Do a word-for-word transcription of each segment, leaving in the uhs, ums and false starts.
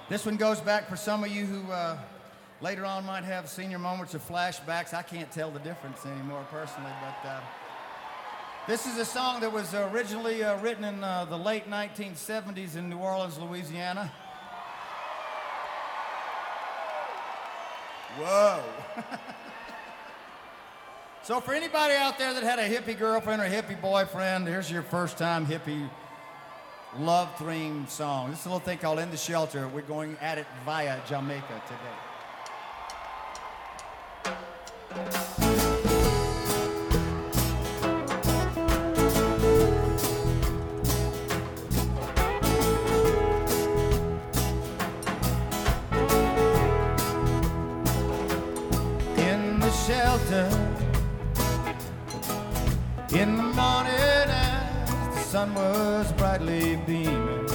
This one goes back for some of you who uh, later on might have senior moments or flashbacks. I can't tell the difference anymore personally, but uh, this is a song that was originally uh, written in uh, the late nineteen seventies in New Orleans, Louisiana. Whoa. So for anybody out there that had a hippie girlfriend or a hippie boyfriend, here's your first time hippie love theme song. This is a little thing called In the Shelter. We're going at it via Jamaica today. In the shelter, in the morning as the sun was brightly beaming,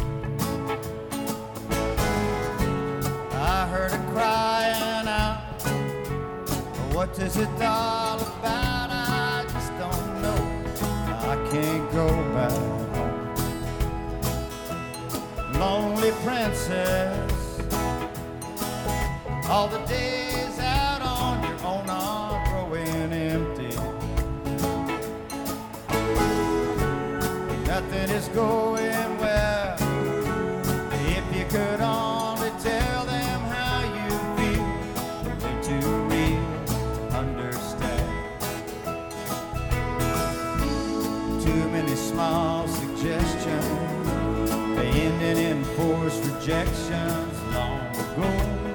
I heard her crying out, what is it all about? I just don't know. I can't go back home. Lonely princess, all the days out on your own are growing empty. Nothing is going well. If you could only tell them how you feel, they're to really understand. Too many small suggestions, they ended in forced rejections long ago.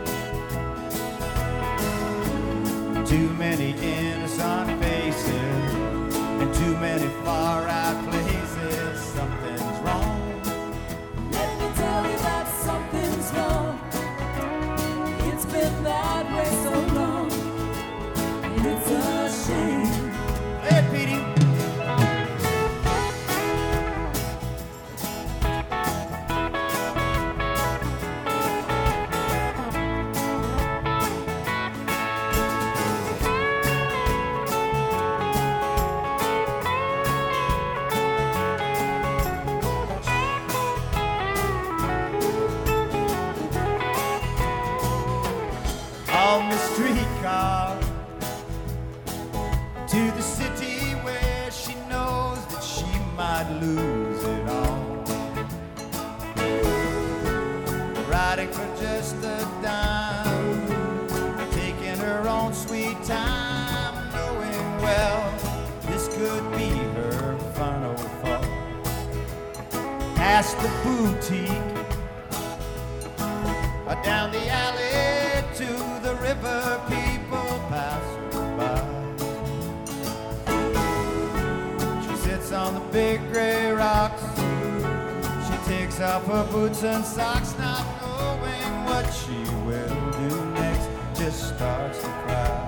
Too many innocent faces and too many far-out places. Something's wrong. Let me tell you that something's wrong. It's been that way so long, and it's a shame. Hey, Petey. On the streetcar to the city where she knows that she might lose it all. Riding for just a dime, taking her own sweet time, knowing well this could be her final fall. Past the boutique, or down the alley to the river, people pass her by. She sits on the big gray rocks. She takes off her boots and socks, not knowing what she will do next, just starts to cry.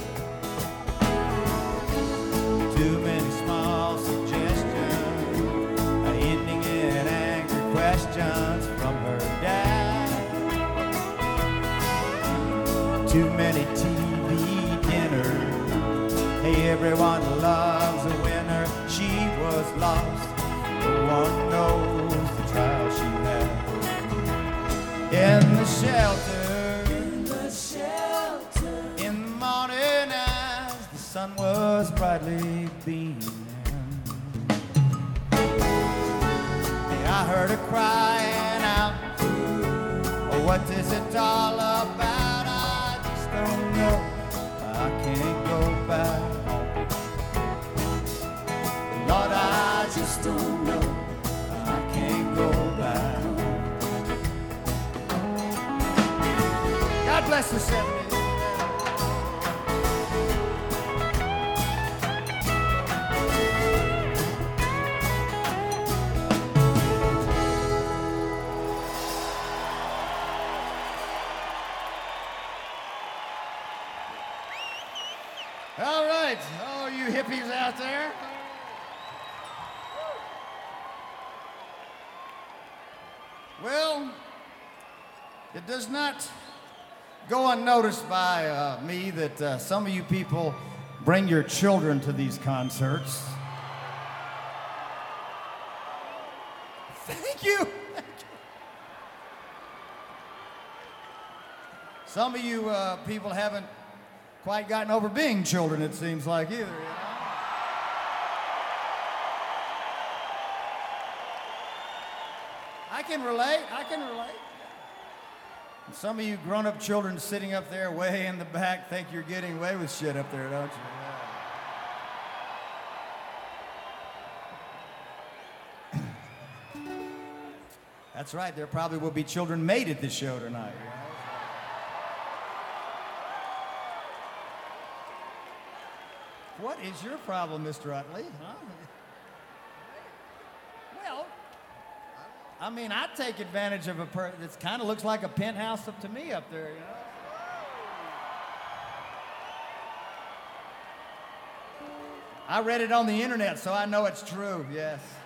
Too many small suggestions, ending in angry questions from her dad. Too many T V dinners. Hey, everyone loves a winner. She was lost. No one knows the trial she had. In the shelter, In the shelter, in the morning as the sun was brightly beaming, hey, I heard her crying out, oh, what is it all about? Don't know, I can't go back home. Lord, I just don't know, I can't go back home. God bless the seventies. All right, all you hippies out there. Well, it does not go unnoticed by uh, me that uh, some of you people bring your children to these concerts. Thank you. Some of you uh, people haven't quite gotten over being children, it seems like, either, you know? I can relate, I can relate. And some of you grown-up children sitting up there way in the back think you're getting away with shit up there, don't you? Yeah. That's right, there probably will be children made at this show tonight. You know? What is your problem, Mister Utley? Huh? Well, I mean, I take advantage of a person that kind of looks like a penthouse up to me up there, you know? I read it on the internet, so I know it's true, yes.